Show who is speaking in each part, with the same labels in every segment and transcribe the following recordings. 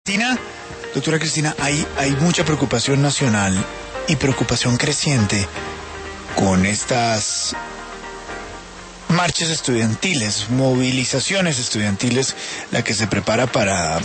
Speaker 1: Doctora Cristina, hay mucha preocupación nacional y preocupación creciente con estas marchas estudiantiles, movilizaciones estudiantiles, la que se prepara para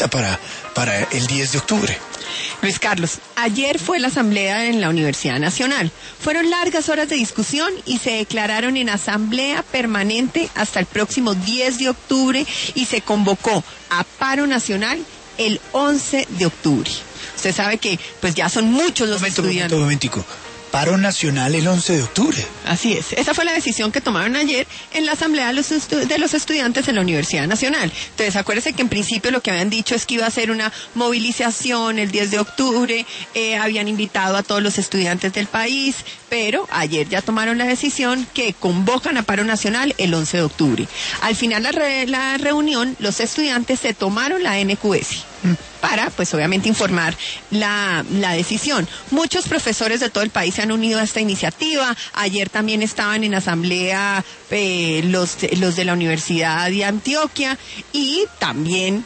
Speaker 1: el 10 de octubre.
Speaker 2: Luis Carlos, ayer fue la asamblea en la Universidad Nacional. Fueron largas horas de discusión y se declararon en asamblea permanente hasta el próximo 10 de octubre y se convocó a paro nacional el 11 de octubre. Usted sabe que pues ya son muchos los estudiantes.
Speaker 1: Momentico. Paro nacional el 11 de octubre.
Speaker 2: Así es. Esa fue la decisión que tomaron ayer en la asamblea de los estudiantes en la Universidad Nacional. Entonces, acuérdense que en principio lo que habían dicho es que iba a ser una movilización el 10 de octubre, habían invitado a todos los estudiantes del país, pero ayer ya tomaron la decisión que convocan a paro nacional el 11 de octubre. Al final de la reunión, los estudiantes se tomaron la NQS para, pues obviamente, informar la decisión. Muchos profesores de todo el país se han unido a esta iniciativa. Ayer también estaban en asamblea los de la Universidad de Antioquia y también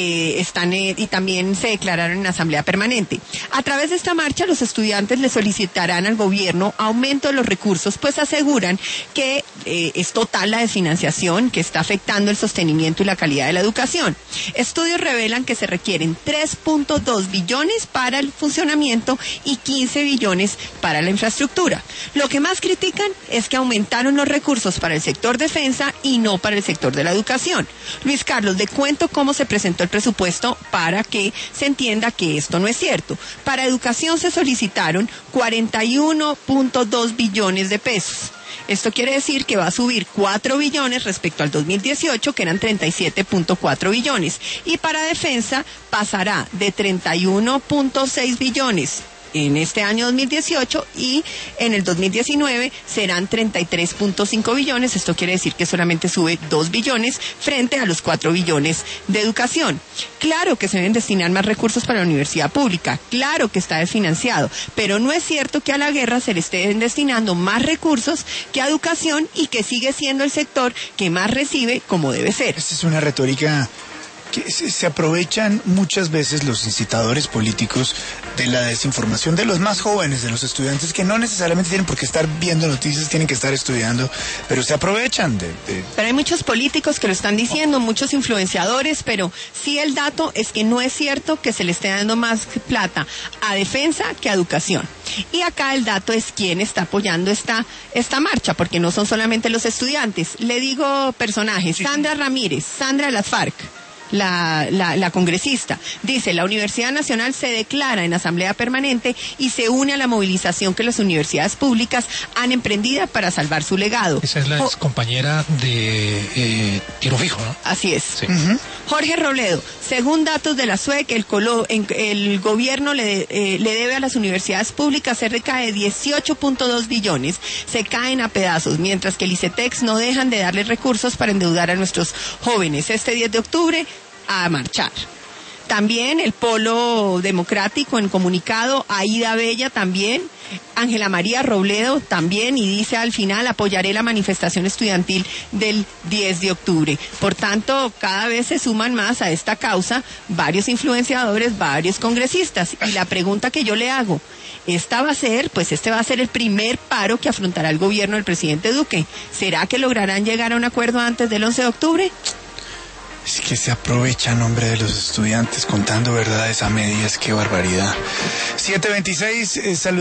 Speaker 2: también se declararon en asamblea permanente. A través de esta marcha, los estudiantes le solicitarán al gobierno aumento de los recursos, pues aseguran que es total la desfinanciación que está afectando el sostenimiento y la calidad de la educación. Estudios revelan que se requieren 3.2 billones para el funcionamiento y 15 billones para la infraestructura. Lo que más critican es que aumentaron los recursos para el sector defensa y no para el sector de la educación. Luis Carlos, le cuento cómo se presentó el presupuesto para que se entienda que esto no es cierto. Para educación se solicitaron 41.2 billones de pesos. Esto quiere decir que va a subir 4 billones respecto al 2018, que eran 37.4 billones. Y para defensa pasará de 31.6 billones en este año 2018 y en el 2019 serán 33.5 billones. Esto quiere decir que solamente sube 2 billones frente a los 4 billones de educación. Claro que se deben destinar más recursos para la universidad pública, claro que está desfinanciado, pero no es cierto que a la guerra se le estén destinando más recursos que a educación y que sigue siendo el sector que más recibe como debe ser.
Speaker 1: Esta es una retórica que se aprovechan muchas veces los incitadores políticos de la desinformación de los más jóvenes, de los estudiantes que no necesariamente tienen por qué estar viendo noticias, tienen que estar estudiando, pero se aprovechan
Speaker 2: Pero hay muchos políticos que lo están diciendo, muchos influenciadores, pero sí el dato es que no es cierto que se le esté dando más plata a defensa que a educación. Y acá el dato es quién está apoyando esta marcha, porque no son solamente los estudiantes. Le digo personajes, Sandra Ramírez, Sandra de las FARC, la congresista, dice: la Universidad Nacional se declara en asamblea permanente y se une a la movilización que las universidades públicas han emprendido para salvar su legado.
Speaker 3: Esa es la ex compañera de Tiro Fijo, ¿no?
Speaker 2: Así es.
Speaker 3: Sí.
Speaker 2: Jorge Robledo, según datos de la SUEC, el gobierno le debe a las universidades públicas cerca de 18.2 billones. Se caen a pedazos, mientras que el ICETEX no dejan de darle recursos para endeudar a nuestros jóvenes. Este 10 de octubre a marchar. También el Polo Democrático en comunicado, Aida Bella también, Ángela María Robledo también, y dice al final: apoyaré la manifestación estudiantil del 10 de octubre. Por tanto, cada vez se suman más a esta causa varios influenciadores, varios congresistas. Y la pregunta que yo le hago, este va a ser el primer paro que afrontará el gobierno del presidente Duque. ¿Será que lograrán llegar a un acuerdo antes del 11 de octubre?
Speaker 1: Es que se aprovechan, hombre, de los estudiantes contando verdades a medias, qué barbaridad. 7:26, salud.